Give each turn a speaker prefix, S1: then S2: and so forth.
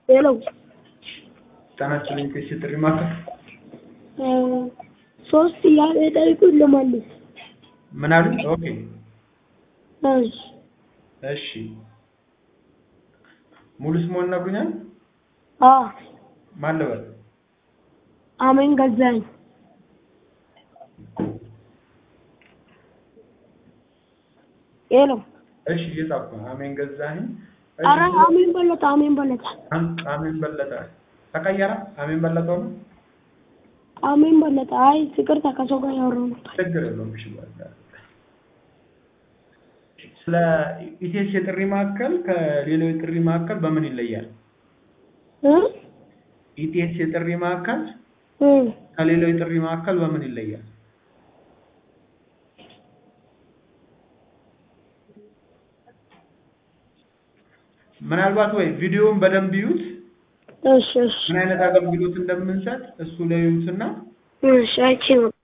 S1: Hello.
S2: ጣናችንን ከሽጥሪ ማከ
S1: ሶስት ያለጠይቁ ለማለት
S2: ምን አሉ? ኦኬ እሺ ሙሉ ስሙን ነግሩኛል? ማን ለበል?
S1: አሜን ገዛኝ። ሄሎ
S2: እሺ እየጻፍኩ አሜን ገዛኝ።
S1: አረ አሜን በለጠ አሜን
S2: በለጠ ተቀየረ አሜን በለጠ ነው
S1: አሜን በለጠ አይ ፍቅር ተከሰው ጋር ያወራው ነበር
S2: ችግር የለውም እሺ በቃ ስለ ኢቴስ የጥሪ ማዕከል ከሌሎች ጥሪ ማዕከል በምን ይለያል? ኢቴስ የጥሪ ማዕከል ከሌሎች ጥሪ ማዕከል በምን ይለያል? ምናልባት ወይ ቪዲዮውን በደንብ ይዩት
S1: እሺ
S2: ምን አይነት አገልግሎት እንደምንሰጥ እሱ ላይ ይዩትና
S1: እሺ አይቼ